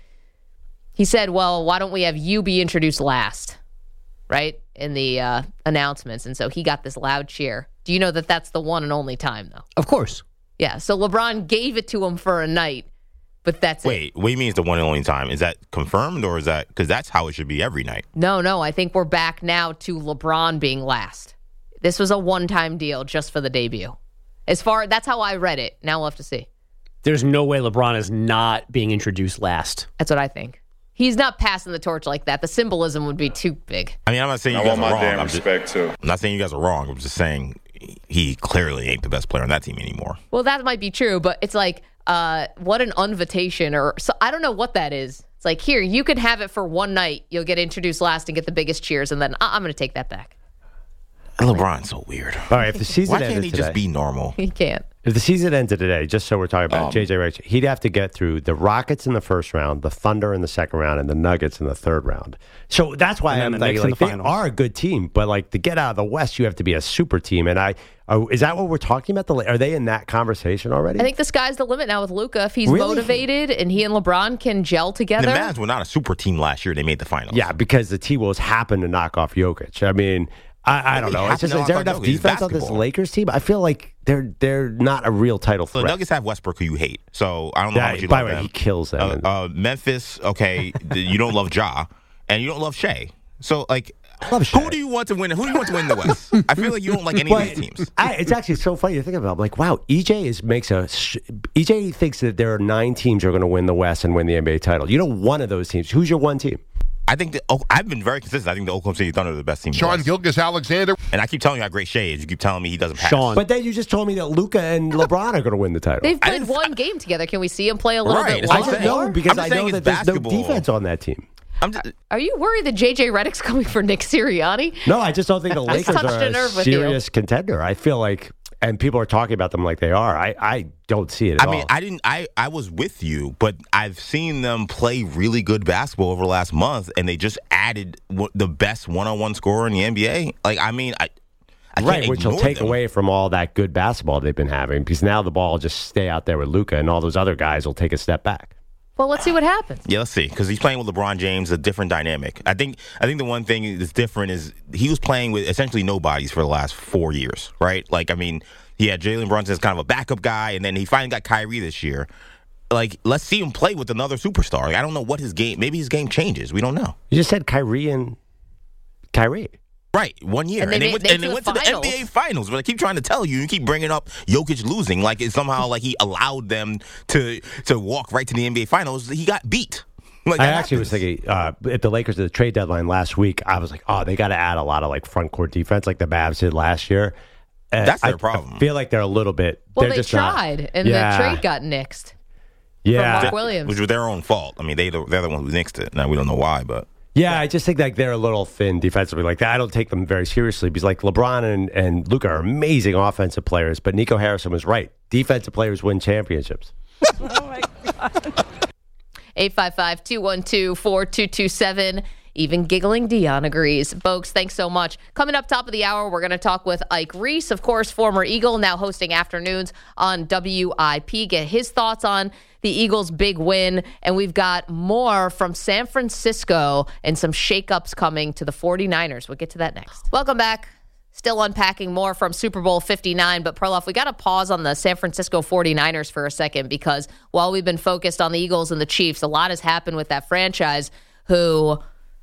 he said, well, why don't we have you be introduced last, right, in the uh, announcements? And so he got this loud cheer. Do you know that that's the one and only time, though? Of course. Yeah, so LeBron gave it to him for a night, but that's Wait, it. what do you mean it's the one and only time? Is that confirmed, or is that because that's how it should be every night? No, no, I think we're back now to LeBron being last. This was a one-time deal just for the debut. As far that's how I read it. Now we'll have to see. There's no way LeBron is not being introduced last. That's what I think. He's not passing the torch like that. The symbolism would be too big. I mean, I'm not saying you I guys want are my wrong. damn I'm, just, respect, too. I'm not saying you guys are wrong. I'm just saying he clearly ain't the best player on that team anymore. Well, that might be true, but it's like, uh, what an invitation, or so I don't know what that is. It's like, here, you can have it for one night. You'll get introduced last and get the biggest cheers, and then uh, I'm going to take that back. LeBron's so weird. All right, if the season Why can't ended he today, just be normal? He can't. If the season ended today, just so we're talking about Um, J J Redick, he'd have to get through the Rockets in the first round, the Thunder in the second round, and the Nuggets in the third round. So that's why And I'm then the like, Knicks in like the they finals. are a good team, but like to get out of the West, you have to be a super team. And I, oh, is that what we're talking about? The are they in that conversation already? I think the sky's the limit now with Luka. If he's Really? motivated and he and LeBron can gel And together. the Mavs were not a super team last year. They made the finals. Yeah, because the T-Wolves happened to knock off Jokic. I mean, I, I don't They know. It's happened just to is there knock enough off Jokic. It's defense on this basketball. Lakers team? I feel like they're they're not a real title So the threat. Nuggets have Westbrook, who you hate. So I don't know Yeah, how much you by love the way, them. he kills them. Uh, uh, Memphis, okay, the- you don't love Ja, and you don't love Shea. So like, Love Shea. who do you want to win? Who do you want to win the West? I feel like you don't like any Well, of these teams. I, it's actually so funny to think about. I'm like, wow, E J is makes a sh- E J thinks that there are nine teams who are going to win the West and win the N B A title. You know, one of those teams. Who's your one team? I think that, oh, I've been very consistent. I think the Oklahoma City Thunder are the best team. in the Sean West. Gilgeous-Alexander. And I keep telling you how great Shea is. You keep telling me he doesn't pass. Sean. But then you just told me that Luca and LeBron are going to win the title. They've I played didn't- one game together. Can we see him play a little Right, bit it's I what I'm longer? don't saying. know because I'm just I know saying that it's there's no basketball. defense on that team. I'm just, Are you worried that J J Redick's coming for Nick Sirianni? No, I just don't think the I Lakers touched are a a nerve with you. serious contender. I feel like, and people are talking about them like they are. I, I don't see it at I mean, all. I didn't. I, I was with you, but I've seen them play really good basketball over the last month, and they just added w- the best one-on-one scorer in the N B A. Like, I mean, I, I right, can't which will ignore take them. away from all that good basketball they've been having because now the ball will just stay out there with Luca, and all those other guys will take a step back. Well, let's see what happens. Yeah, let's see, because he's playing with LeBron James, a different dynamic. I think. I think the one thing that's different is he was playing with essentially nobodies for the last four years, right? Like, I mean, he had Jalen Brunson as kind of a backup guy, and then he finally got Kyrie this year. Like, let's see him play with another superstar. Like, I don't know what his game. Maybe his game changes. We don't know. You just said Kyrie and Kyrie. Right, one year. And they and they made- went, they and they to the went to the finals. N B A Finals. But I keep trying to tell you, you keep bringing up Jokic losing. Like it's somehow like he allowed them to to walk right to the N B A Finals. He got beat. Like I that actually was happens. thinking uh, at the Lakers at the trade deadline last week, I was like, oh, they got to add a lot of like front court defense like the Mavs did last year. And That's their I, problem. I feel like they're a little bit. Well, they're they just not- tried, and Yeah. the trade got nixed. Yeah. Mark That- Williams. Which was their own fault. I mean, they, they're the one who nixed it. Now, we don't know why, but. Yeah, I just think like they're a little thin defensively. Like I don't take them very seriously because like LeBron and, and Luka are amazing offensive players, but Nico Harrison was right. Defensive players win championships. eight five five, two one two, four two two seven. Even giggling Dion agrees. Folks, thanks so much. Coming up top of the hour, we're going to talk with Ike Reese, of course, former Eagle, now hosting afternoons on W I P. Get his thoughts on the Eagles' big win. And we've got more from San Francisco and some shakeups coming to the 49ers. We'll get to that next. Welcome back. Still unpacking more from Super Bowl fifty-nine, but Perloff, we got to pause on the San Francisco 49ers for a second because while we've been focused on the Eagles and the Chiefs, a lot has happened with that franchise who,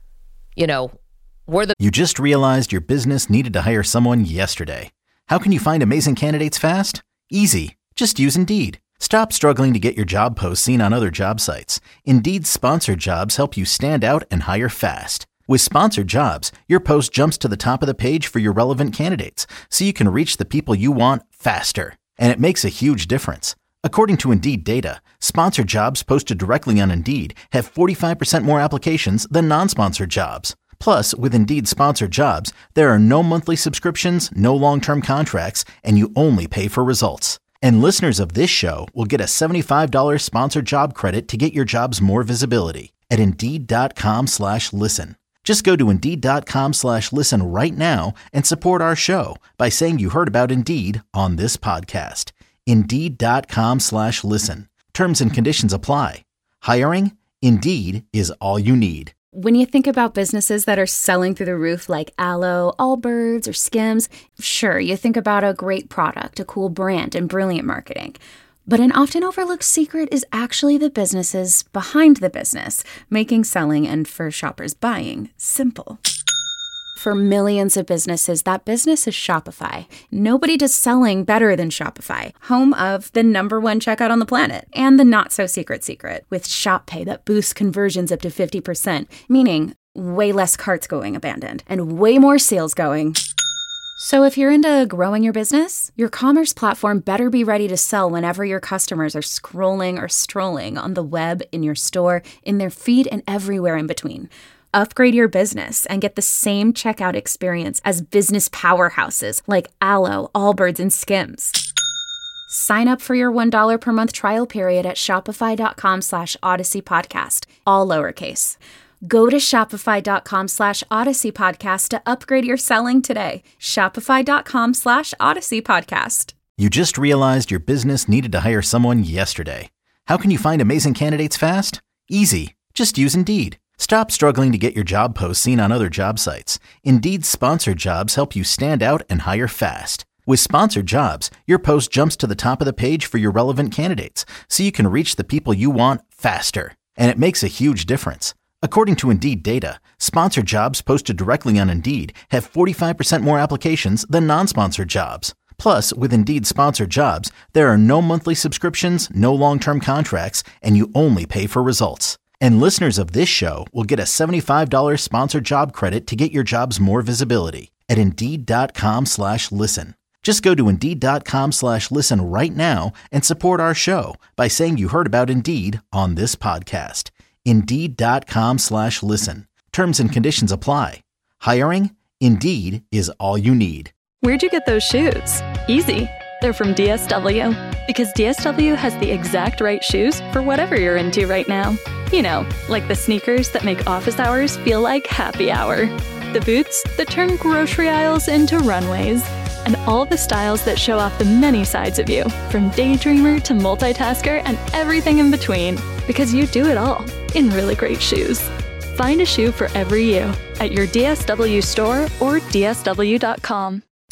you know, were the... You just realized your business needed to hire someone yesterday. How can you find amazing candidates fast? Easy. Just use Indeed. Stop struggling to get your job posts seen on other job sites. Indeed's sponsored jobs help you stand out and hire fast. With sponsored jobs, your post jumps to the top of the page for your relevant candidates, so you can reach the people you want faster. And it makes a huge difference. According to Indeed data, sponsored jobs posted directly on Indeed have forty-five percent more applications than non-sponsored jobs. Plus, with Indeed sponsored jobs, there are no monthly subscriptions, no long-term contracts, and you only pay for results. And listeners of this show will get a seventy-five dollars sponsored job credit to get your jobs more visibility at Indeed.com slash listen. Just go to Indeed.com slash listen right now and support our show by saying you heard about Indeed on this podcast. Indeed.com slash listen. Terms and conditions apply. Hiring? Indeed is all you need. When you think about businesses that are selling through the roof like Aloe, Allbirds, or Skims, sure, you think about a great product, a cool brand, and brilliant marketing. But an often overlooked secret is actually the businesses behind the business, making selling and for shoppers buying simple. For millions of businesses, that business is Shopify. Nobody does selling better than Shopify, home of the number one checkout on the planet and the not-so-secret secret with Shop Pay that boosts conversions up to fifty percent, meaning way less carts going abandoned and way more sales going. So if you're into growing your business, your commerce platform better be ready to sell whenever your customers are scrolling or strolling on the web, in your store, in their feed, and everywhere in between. Upgrade your business and get the same checkout experience as business powerhouses like Aloe, Allbirds, and Skims. Sign up for your one dollar per month trial period at shopify.com slash Odyssey Podcast, all lowercase. Go to shopify.com slash Odyssey Podcast to upgrade your selling today. Shopify.com slash Odyssey Podcast. You just realized your business needed to hire someone yesterday. How can you find amazing candidates fast? Easy. Just use Indeed. Stop struggling to get your job posts seen on other job sites. Indeed's sponsored jobs help you stand out and hire fast. With sponsored jobs, your post jumps to the top of the page for your relevant candidates, so you can reach the people you want faster. And it makes a huge difference. According to Indeed data, sponsored jobs posted directly on Indeed have forty-five percent more applications than non-sponsored jobs. Plus, with Indeed sponsored jobs, there are no monthly subscriptions, no long-term contracts, and you only pay for results. And listeners of this show will get a seventy-five dollars sponsored job credit to get your jobs more visibility at Indeed.com slash listen. Just go to Indeed.com slash listen right now and support our show by saying you heard about Indeed on this podcast. Indeed.com slash listen. Terms and conditions apply. Hiring? Indeed is all you need. Where'd you get those shoes? Easy. They're from D S W. Because D S W has the exact right shoes for whatever you're into right now. You know, like the sneakers that make office hours feel like happy hour. The boots that turn grocery aisles into runways. And all the styles that show off the many sides of you, from daydreamer to multitasker and everything in between. Because you do it all in really great shoes. Find a shoe for every you at your D S W store or D S W dot com.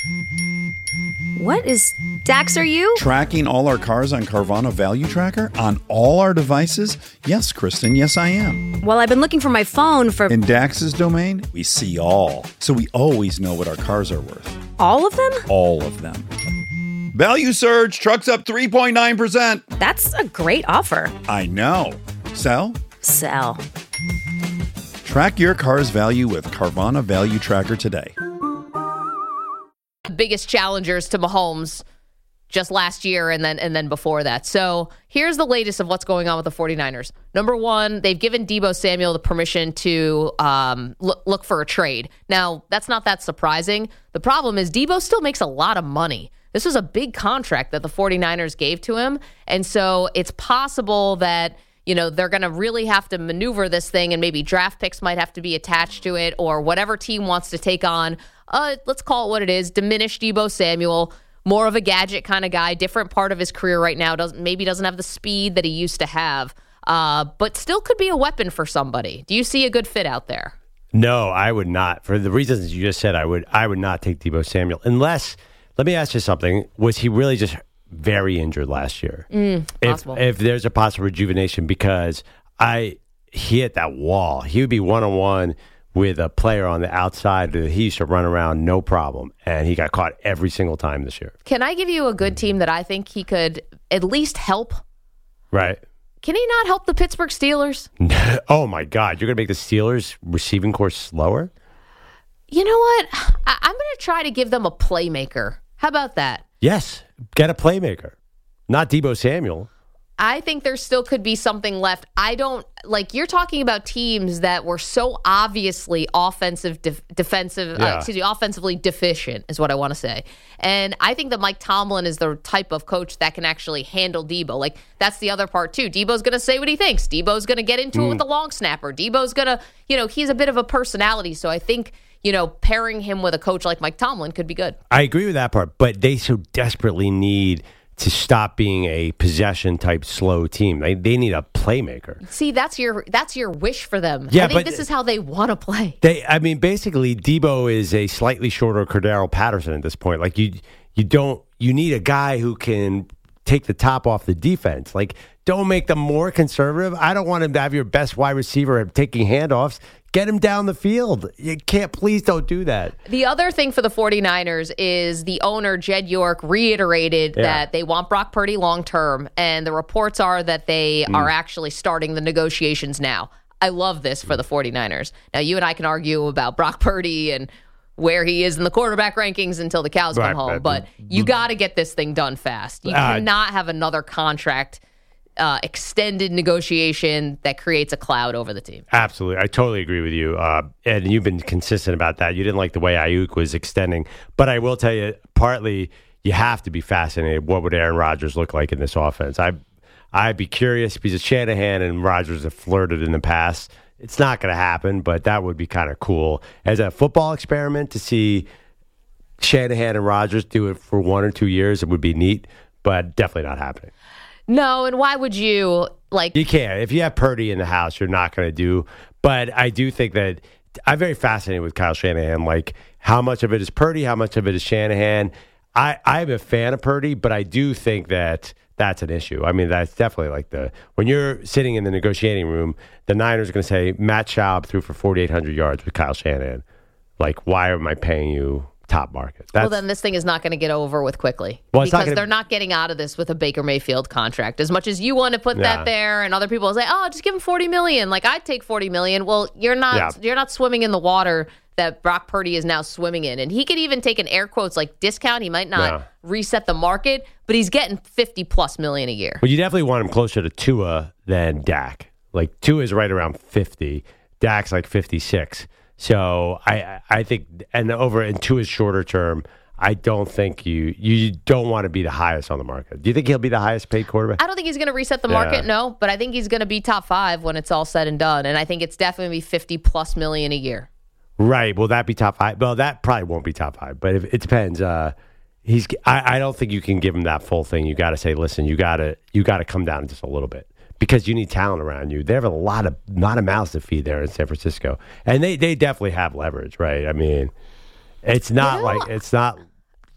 What is... Dax, are you? Tracking all our cars on Carvana Value Tracker on all our devices? Yes, Kristen, yes, I am. Well, I've been looking for my phone for... In Dax's domain, we see all. So we always know what our cars are worth. All of them? All of them. Value surge, trucks up three point nine percent. That's a great offer. I know. Sell? Sell. Track your car's value with Carvana Value Tracker today. Biggest challengers to Mahomes just last year and then and then before that. So here's the latest of what's going on with the 49ers. Number one, they've given Deebo Samuel the permission to um, look, look for a trade. Now, that's not that surprising. The problem is Deebo still makes a lot of money. This was a big contract that the 49ers gave to him. And so it's possible that, you know, they're going to really have to maneuver this thing and maybe draft picks might have to be attached to it or whatever team wants to take on, uh, let's call it what it is, diminish Deebo Samuel, more of a gadget kind of guy, different part of his career right now, doesn't maybe doesn't have the speed that he used to have, uh, but still could be a weapon for somebody. Do you see a good fit out there? No, I would not. For the reasons you just said, I would I would not take Deebo Samuel. Unless, let me ask you something, was he really just very injured last year? Mm, if, if there's a possible rejuvenation, because I he hit that wall. He would be one-on-one with a player on the outside that he used to run around no problem, and he got caught every single time this year. Can I give you a good team that I think he could at least help? Right. Can he not help the Pittsburgh Steelers? Oh, my God. You're going to make the Steelers receiving course slower? You know what? I- I'm going to try to give them a playmaker. How about that? Yes. Get a playmaker. Not Deebo Samuel. I think there still could be something left. I don't, like, you're talking about teams that were so obviously offensive, def- defensive, Yeah. uh, excuse me, offensively deficient is what I want to say. And I think that Mike Tomlin is the type of coach that can actually handle Deebo. Like, that's the other part, too. Deebo's going to say what he thinks. Deebo's going to get into mm. it with the long snapper. Deebo's going to, you know, he's a bit of a personality. So I think, you know, pairing him with a coach like Mike Tomlin could be good. I agree with that part, but they so desperately need to stop being a possession type slow team. They they need a playmaker. See, that's your that's your wish for them. Yeah, I think but this is how they want to play. They, I mean, basically, Deebo is a slightly shorter Cordero Patterson at this point. Like you, you don't you need a guy who can take the top off the defense. Like, don't make them more conservative. I don't want him to have your best wide receiver taking handoffs. Get him down the field. You can't, please don't do that. The other thing for the 49ers is the owner, Jed York, reiterated yeah. that they want Brock Purdy long term, and the reports are that they mm. are actually starting the negotiations now. I love this for the 49ers. Now, you and I can argue about Brock Purdy and where he is in the quarterback rankings until the cows right, come home, right, but you got to get this thing done fast. You uh, cannot have another contract Uh, extended negotiation that creates a cloud over the team. Absolutely. I totally agree with you. Uh, and you've been consistent about that. You didn't like the way Ayuk was extending. But I will tell you, partly, you have to be fascinated. What would Aaron Rodgers look like in this offense? I, I'd be curious because Shanahan and Rodgers have flirted in the past. It's not going to happen, but that would be kind of cool. As a football experiment to see Shanahan and Rodgers do it for one or two years, it would be neat, but definitely not happening. No, and why would you, like... You can't. If you have Purdy in the house, you're not going to do... But I do think that... I'm very fascinated with Kyle Shanahan. Like, how much of it is Purdy? How much of it is Shanahan? I, I'm a fan of Purdy, but I do think that that's an issue. I mean, that's definitely like the... When you're sitting in the negotiating room, the Niners are going to say, Matt Schaub threw for forty-eight hundred yards with Kyle Shanahan. Like, why am I paying you... top market? That's, well, then this thing is not going to get over with quickly well, because gonna, they're not getting out of this with a Baker Mayfield contract. As much as you want to put yeah. that there, and other people will say, "Oh, just give him forty million." Like, I'd take forty million. Well, you're not. Yeah. You're not swimming in the water that Brock Purdy is now swimming in, and he could even take an air quotes like discount. He might not yeah. reset the market, but he's getting fifty plus million a year. Well, you definitely want him closer to Tua than Dak. Like, Tua is right around fifty. Dak's like fifty-six. So I I think, and over into his shorter term, I don't think you you don't want to be the highest on the market. Do you think he'll be the highest paid quarterback? I don't think he's going to reset the market, yeah. no, but I think he's going to be top five when it's all said and done, and I think it's definitely fifty plus million a year. Right? Will that be top five? Well, that probably won't be top five, but if, it depends. Uh, he's I, I don't think you can give him that full thing. You got to say, listen, you got to you got to come down just a little bit. Because you need talent around you. They have a lot of not a mouths to feed there in San Francisco, and they, they definitely have leverage, right? I mean, it's not like it's not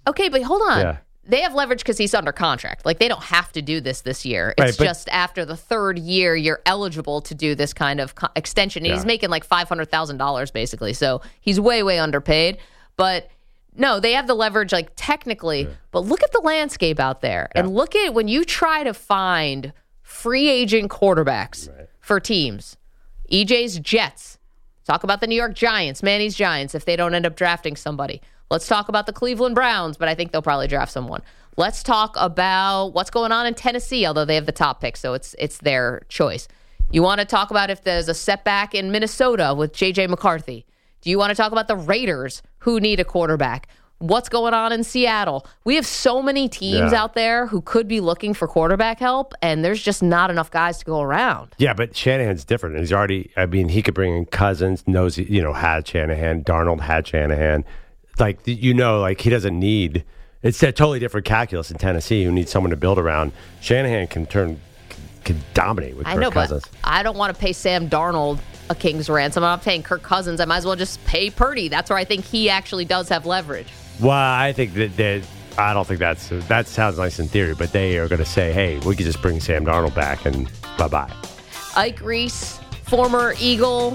Okay, but hold on. Yeah. They have leverage because he's under contract. Like, they don't have to do this this year. Right, It's but- just after the third year, you're eligible to do this kind of co- extension. And Yeah. he's making like five hundred thousand dollars basically. So he's way, way underpaid. But no, they have the leverage, like, technically. Yeah. But look at the landscape out there. Yeah. And look at when you try to find free agent quarterbacks right. for teams. E J's Jets. Talk about the New York Giants, Manny's Giants, if they don't end up drafting somebody. Let's talk about the Cleveland Browns, but I think they'll probably draft someone. Let's talk about what's going on in Tennessee, although they have the top pick, so it's it's their choice. You want to talk about if there's a setback in Minnesota with J J McCarthy? Do you want to talk about the Raiders who need a quarterback? What's going on in Seattle? We have so many teams Yeah. out there who could be looking for quarterback help, and there's just not enough guys to go around. Yeah, but Shanahan's different. He's already, I mean, he could bring in Cousins, knows, you know, had Shanahan. Darnold had Shanahan. Like, you know, like he doesn't need, it's a totally different calculus in Tennessee who needs someone to build around. Shanahan can turn, can dominate with I Kirk know, Cousins. but I don't want to pay Sam Darnold a king's ransom. I'm not paying Kirk Cousins. I might as well just pay Purdy. That's where I think he actually does have leverage. Well, I think that, that I don't think that's, that sounds nice in theory, but they are going to say, hey, we could just bring Sam Darnold back and bye-bye. Ike Reese, former Eagle.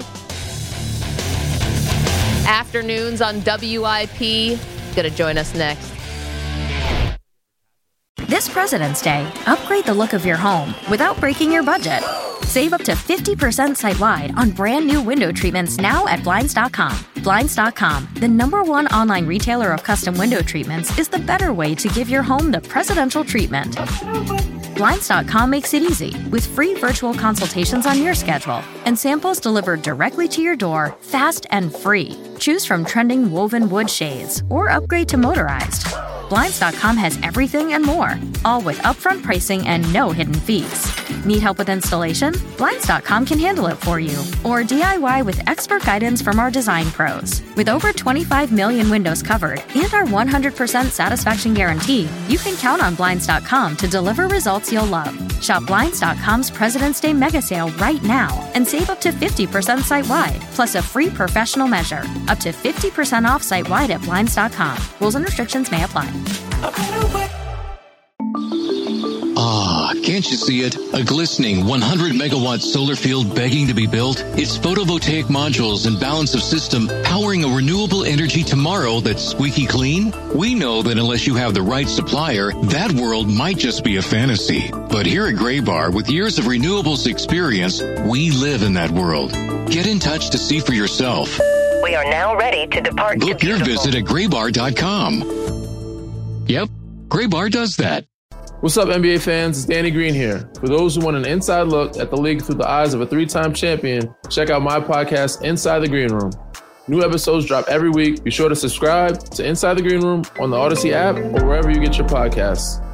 Afternoons on W I P. Going to join us next. This President's Day, upgrade the look of your home without breaking your budget. Save up to fifty percent site-wide on brand new window treatments now at Blinds dot com. Blinds dot com, the number one online retailer of custom window treatments, is the better way to give your home the presidential treatment. Blinds dot com makes it easy with free virtual consultations on your schedule and samples delivered directly to your door, fast and free. Choose from trending woven wood shades or upgrade to motorized. Blinds dot com has everything and more, all with upfront pricing and no hidden fees. Need help with installation? Blinds dot com can handle it for you. Or D I Y with expert guidance from our design pros. With over twenty-five million windows covered and our one hundred percent satisfaction guarantee, you can count on Blinds dot com to deliver results you'll love. Shop Blinds dot com's President's Day mega sale right now and save up to fifty percent site-wide, plus a free professional measure. Up to fifty percent off site-wide at Blinds dot com. Rules and restrictions may apply. Ah, can't you see it? A glistening one hundred megawatt solar field begging to be built? It's photovoltaic modules and balance of system powering a renewable energy tomorrow that's squeaky clean? We know that unless you have the right supplier, that world might just be a fantasy. But here at Graybar, with years of renewables experience, we live in that world. Get in touch to see for yourself. We are now ready to depart. Book your visit at graybar dot com. Yep, Graybar does that. What's up, N B A fans? It's Danny Green here. For those who want an inside look at the league through the eyes of a three-time champion, check out my podcast, Inside the Green Room. New episodes drop every week. Be sure to subscribe to Inside the Green Room on the Odyssey app or wherever you get your podcasts.